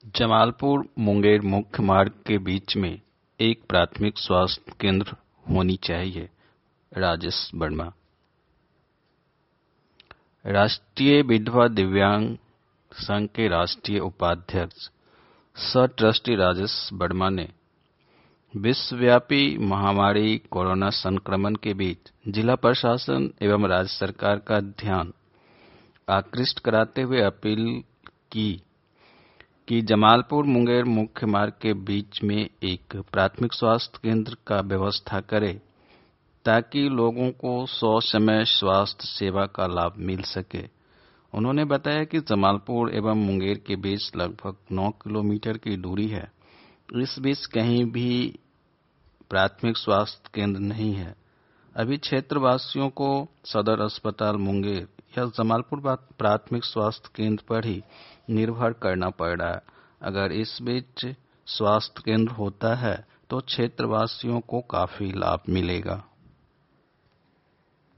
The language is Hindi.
जमालपुर मुंगेर मुख्य मार्ग के बीच में एक प्राथमिक स्वास्थ्य केंद्र होनी चाहिए। राजेश वर्मा। राष्ट्रीय विधवा दिव्यांग संघ के राष्ट्रीय उपाध्यक्ष सह ट्रस्टी राजेश वर्मा ने विश्वव्यापी महामारी कोरोना संक्रमण के बीच जिला प्रशासन एवं राज्य सरकार का ध्यान आकृष्ट कराते हुए अपील की कि जमालपुर मुंगेर मुख्य मार्ग के बीच में एक प्राथमिक स्वास्थ्य केंद्र का व्यवस्था करे ताकि लोगों को ससमय स्वास्थ्य सेवा का लाभ मिल सके। उन्होंने बताया कि जमालपुर एवं मुंगेर के बीच लगभग 9 किलोमीटर की दूरी है। इस बीच कहीं भी प्राथमिक स्वास्थ्य केंद्र नहीं है। अभी क्षेत्रवासियों को सदर अस्पताल मुंगेर या जमालपुर प्राथमिक स्वास्थ्य केंद्र पर ही निर्भर करना पड़ रहा है। अगर इस बीच स्वास्थ्य केंद्र होता है तो क्षेत्रवासियों को काफी लाभ मिलेगा।